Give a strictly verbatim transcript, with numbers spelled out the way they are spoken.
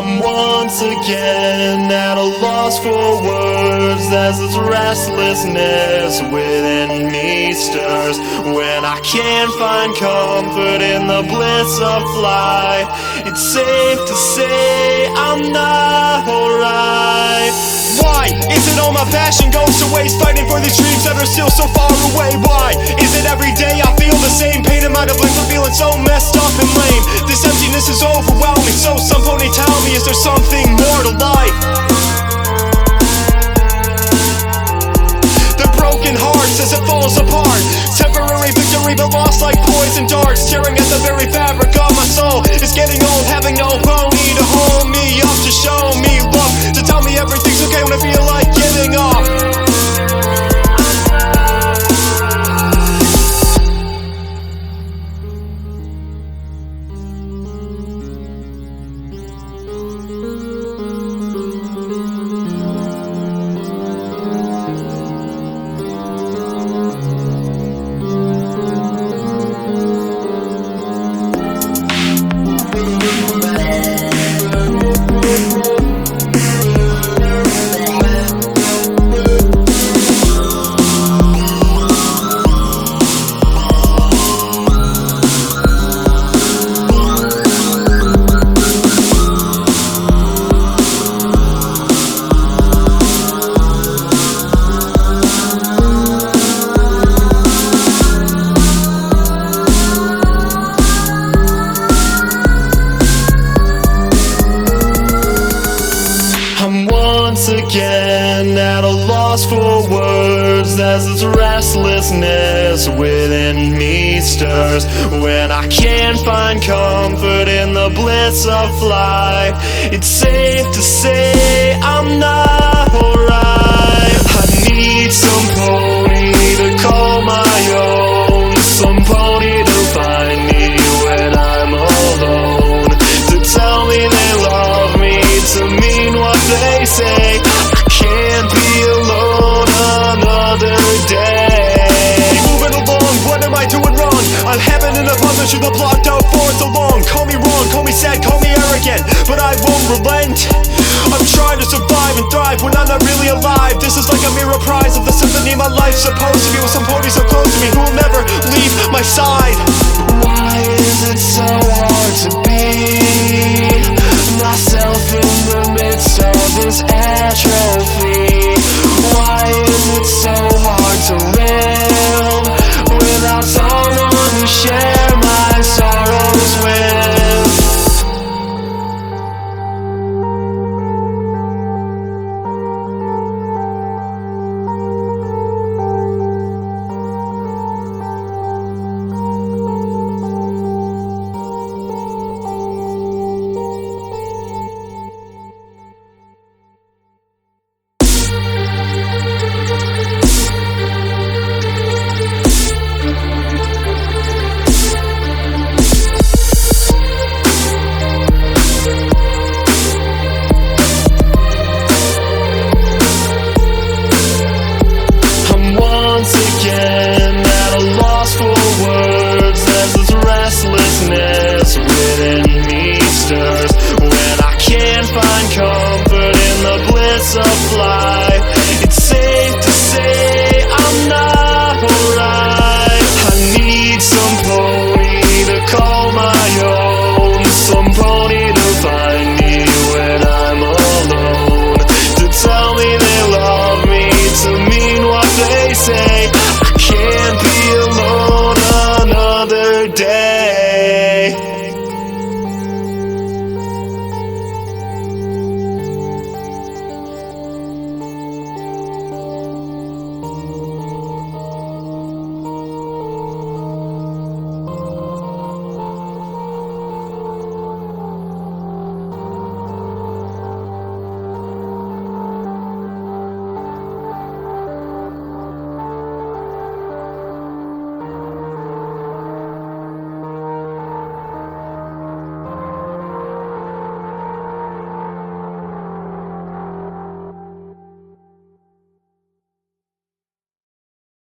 I'm once again at a loss for words as this restlessness within me stirs. When I can't find comfort in the bliss of flight, it's safe to say I'm not alright. Why is it all my passion goes to waste, fighting for these dreams that are still so far away? Why is it every day I feel the same pain in my blame for feeling so messed up and lame? This emptiness is overwhelming, so some pony tell me, is there something more to life? The broken hearts as it falls apart, temporary victory but lost like poison darts, tearing at the very fabric of my soul. It's getting old, having no pony to hold me up, to show me love, to tell me everything's okay when I feel like giving up. Once again at a loss for words as this restlessness within me stirs. When I can't find comfort in the bliss of flight, it's safe to say I'm not alright. I need some pony to call my own, some pony to find me when I'm alone, to tell me they love me, to mean what they say. I can't be alone another day. Moving along, what am I doing wrong? I'm having an abundance you've blocked out for so long. Call me wrong, call me sad, call me arrogant, but I won't relent. I'm trying to survive and thrive when I'm not really alive. This is like a mirror prize of the symphony my life's supposed to be, with some ponies so close to me who will never leave my side. Why is it so